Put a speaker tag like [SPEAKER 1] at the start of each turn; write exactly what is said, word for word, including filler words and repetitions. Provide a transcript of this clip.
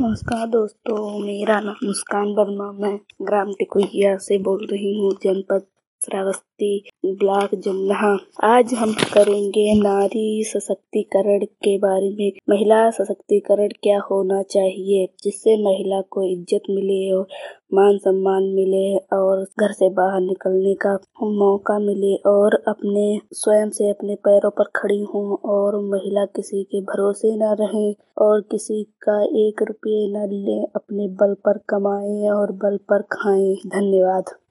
[SPEAKER 1] नमस्कार दोस्तों, मेरा नाम मुस्कान वर्मा, मैं ग्राम टिकुइया से बोल रही हूँ, जनपद श्रावस्ती, ब्लॉक जमना। आज हम करेंगे नारी सशक्तिकरण के बारे में। महिला सशक्तिकरण क्या होना चाहिए जिससे महिला को इज्जत मिले और मान सम्मान मिले और घर से बाहर निकलने का मौका मिले और अपने स्वयं से अपने पैरों पर खड़ी हो और महिला किसी के भरोसे न रहे और किसी का एक रुपये न ले, अपने बल पर कमाए और बल पर खाएं। धन्यवाद।